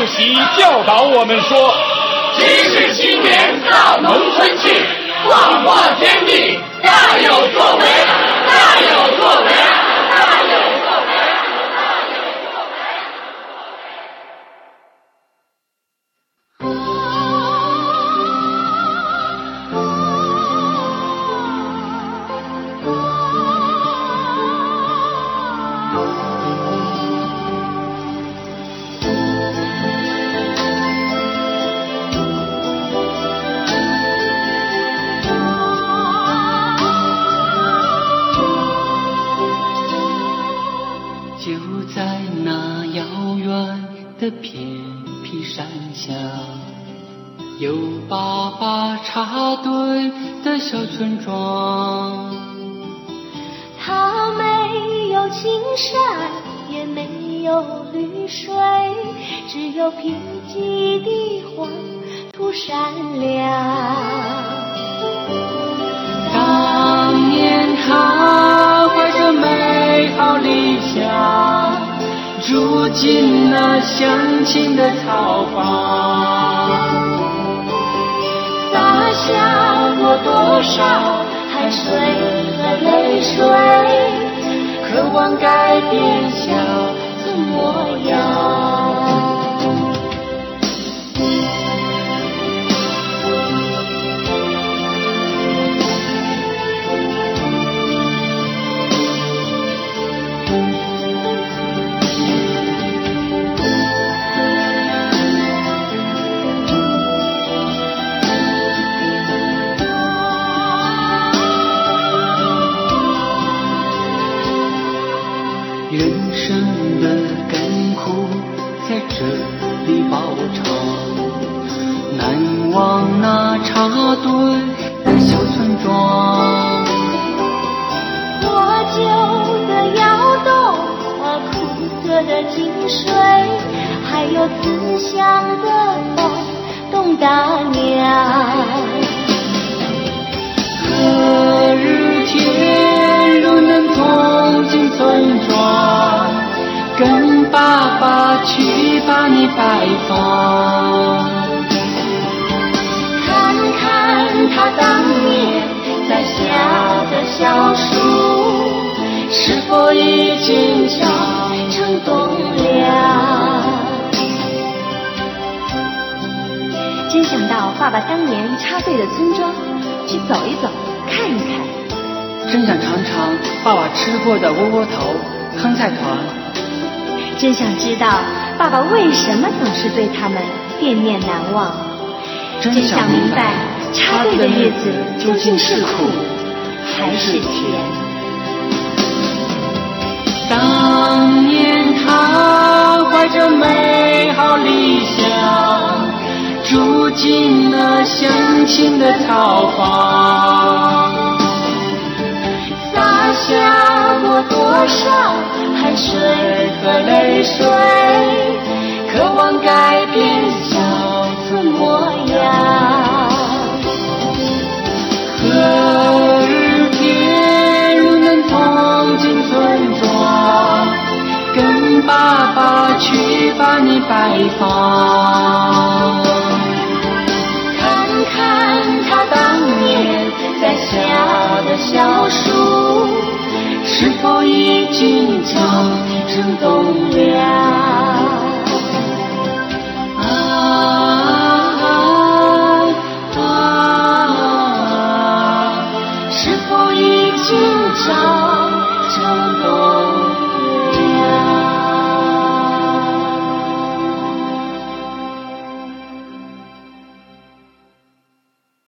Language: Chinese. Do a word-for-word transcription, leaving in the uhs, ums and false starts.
席教导我们说： 知识青年到农村去，广阔天地，大有作为，大有作为，大有作为。 的偏僻山下，有爸爸插队的小村庄。 它没有青山，也没有绿水，只有贫瘠的黄土山梁。 当年他怀着美好理想，住进那乡亲的草房， 洒下过多少汗水和泪水， 渴望改变小村模样。人生的甘苦在这里饱尝，难忘那插队的小村庄。 破旧的窑洞和苦涩的井水，还有慈祥的梦董大娘。 何日天如能同进村庄，跟爸爸去把你拜访， 看看他当年栽下的小树， 是否已经长成栋梁。 真想到爸爸当年插队的村庄去走一走，看一看。 真想尝尝爸爸吃过的窝窝头、坑菜团。 真想知道爸爸为什么总是对他们念念难忘。 真想明白插队的日子究竟是苦还是甜。当年他怀着美好理想，住进了乡亲的草房， 洒下过多少汗水和泪水， 渴望改变小村模样。何日天如能同进村庄，跟爸爸去把你拜访， 看看他当年栽下的小树， 是否已经长成栋梁？啊啊啊！ 是否已经长